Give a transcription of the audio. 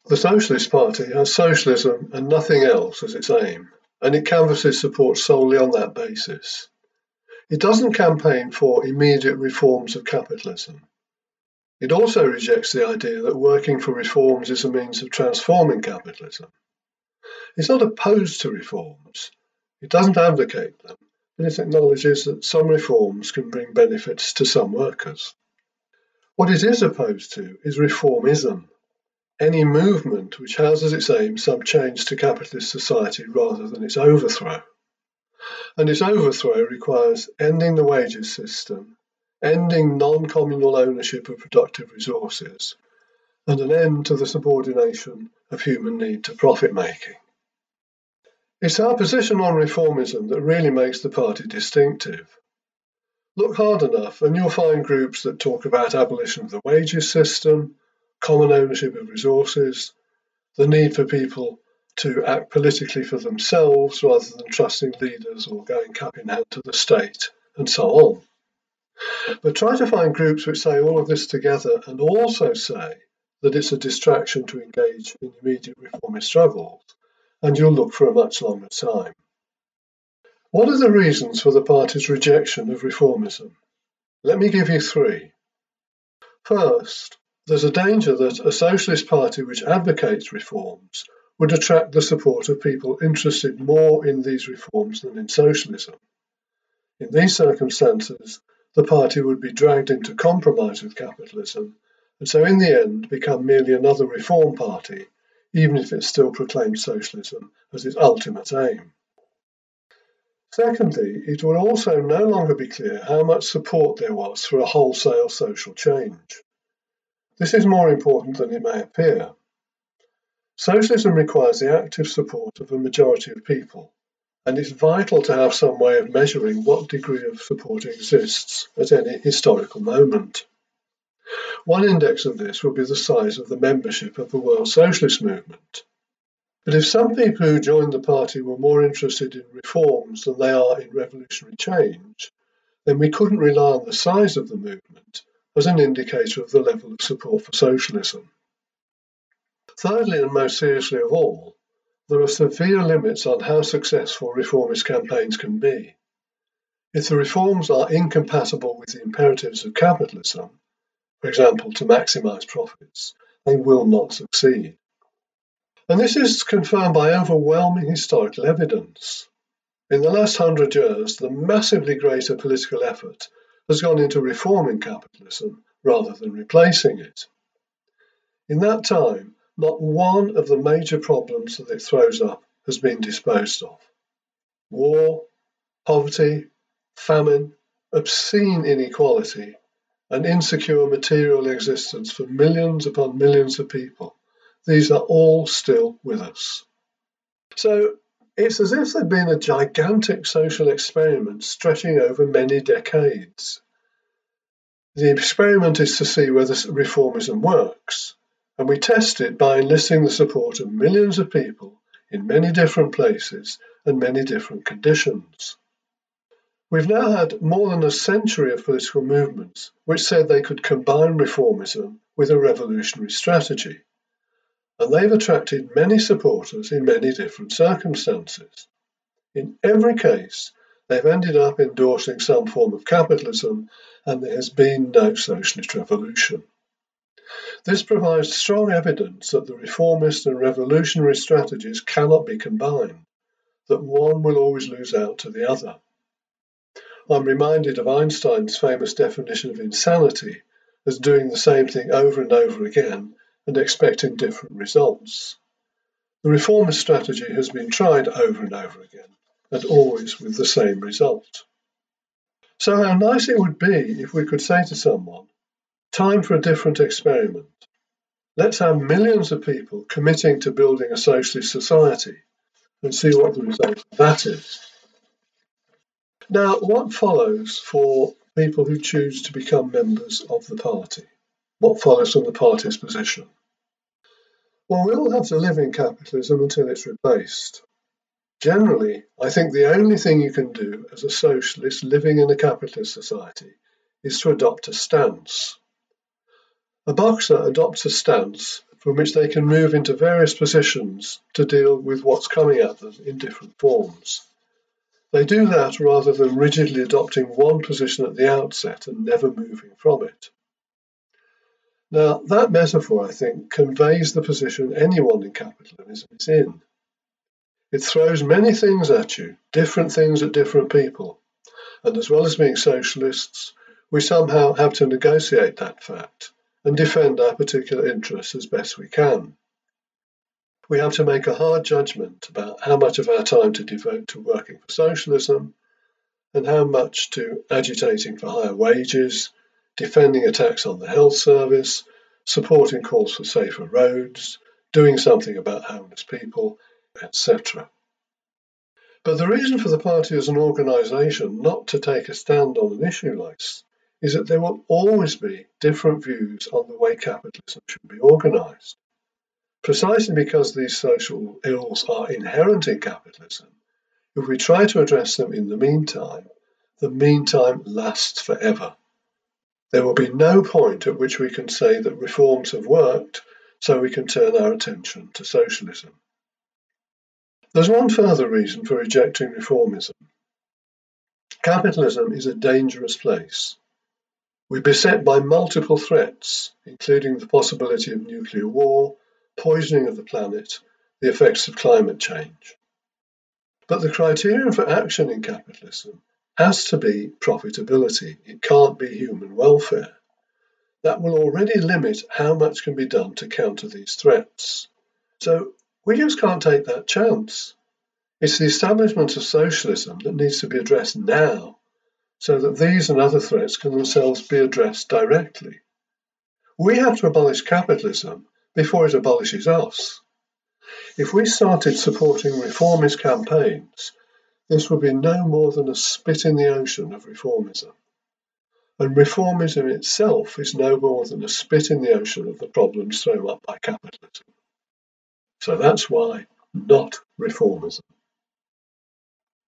The Socialist Party has socialism and nothing else as its aim, and it canvasses support solely on that basis. It doesn't campaign for immediate reforms of capitalism. It also rejects the idea that working for reforms is a means of transforming capitalism. It's not opposed to reforms. It doesn't advocate them, but it acknowledges that some reforms can bring benefits to some workers. What it is opposed to is reformism, any movement which has as its aim some change to capitalist society rather than its overthrow. And its overthrow requires ending the wages system, ending non-communal ownership of productive resources, and an end to the subordination of human need to profit-making. It's our position on reformism that really makes the party distinctive. Look hard enough and you'll find groups that talk about abolition of the wages system, common ownership of resources, the need for people to act politically for themselves rather than trusting leaders or going cap in hand to the state, and so on. But try to find groups which say all of this together and also say that it's a distraction to engage in immediate reformist struggles, and you'll look for a much longer time. What are the reasons for the party's rejection of reformism? Let me give you three. First, there's a danger that a socialist party which advocates reforms would attract the support of people interested more in these reforms than in socialism. In these circumstances, the party would be dragged into compromise with capitalism, and so in the end become merely another reform party, even if it still proclaims socialism as its ultimate aim. Secondly, it would also no longer be clear how much support there was for a wholesale social change. This is more important than it may appear. Socialism requires the active support of a majority of people, and it's vital to have some way of measuring what degree of support exists at any historical moment. One index of this would be the size of the membership of the World Socialist Movement. But if some people who joined the party were more interested in reforms than they are in revolutionary change, then we couldn't rely on the size of the movement as an indicator of the level of support for socialism. Thirdly, and most seriously of all, there are severe limits on how successful reformist campaigns can be. If the reforms are incompatible with the imperatives of capitalism, for example, to maximise profits, they will not succeed. And this is confirmed by overwhelming historical evidence. In the last 100 years, the massively greater political effort has gone into reforming capitalism rather than replacing it. In that time, not one of the major problems that it throws up has been disposed of. War, poverty, famine, obscene inequality, and insecure material existence for millions upon millions of people. These are all still with us. So it's as if there'd been a gigantic social experiment stretching over many decades. The experiment is to see whether reformism works, and we test it by enlisting the support of millions of people in many different places and many different conditions. We've now had more than a century of political movements which said they could combine reformism with a revolutionary strategy, and they've attracted many supporters in many different circumstances. In every case, they've ended up endorsing some form of capitalism, and there has been no socialist revolution. This provides strong evidence that the reformist and revolutionary strategies cannot be combined, that one will always lose out to the other. I'm reminded of Einstein's famous definition of insanity as doing the same thing over and over again and expecting different results. The reformist strategy has been tried over and over again, and always with the same result. So how nice it would be if we could say to someone, time for a different experiment. Let's have millions of people committing to building a socialist society and see what the result of that is. Now, what follows for people who choose to become members of the party? What follows from the party's position? Well, we all have to live in capitalism until it's replaced. Generally, I think the only thing you can do as a socialist living in a capitalist society is to adopt a stance. A boxer adopts a stance from which they can move into various positions to deal with what's coming at them in different forms. They do that rather than rigidly adopting one position at the outset and never moving from it. Now, that metaphor, I think, conveys the position anyone in capitalism is in. It throws many things at you, different things at different people, and as well as being socialists, we somehow have to negotiate that fact and defend our particular interests as best we can. We have to make a hard judgment about how much of our time to devote to working for socialism and how much to agitating for higher wages, defending attacks on the health service, supporting calls for safer roads, doing something about homeless people, etc. But the reason for the party as an organisation not to take a stand on an issue like this is that there will always be different views on the way capitalism should be organised. Precisely because these social ills are inherent in capitalism, if we try to address them in the meantime lasts forever. There will be no point at which we can say that reforms have worked, so we can turn our attention to socialism. There's one further reason for rejecting reformism. Capitalism is a dangerous place. We're beset by multiple threats, including the possibility of nuclear war, poisoning of the planet, the effects of climate change. But the criterion for action in capitalism has to be profitability. It can't be human welfare. That will already limit how much can be done to counter these threats. So we just can't take that chance. It's the establishment of socialism that needs to be addressed now, so that these and other threats can themselves be addressed directly. We have to abolish capitalism before it abolishes us. If we started supporting reformist campaigns, this would be no more than a spit in the ocean of reformism. And reformism itself is no more than a spit in the ocean of the problems thrown up by capitalism. So that's why not reformism.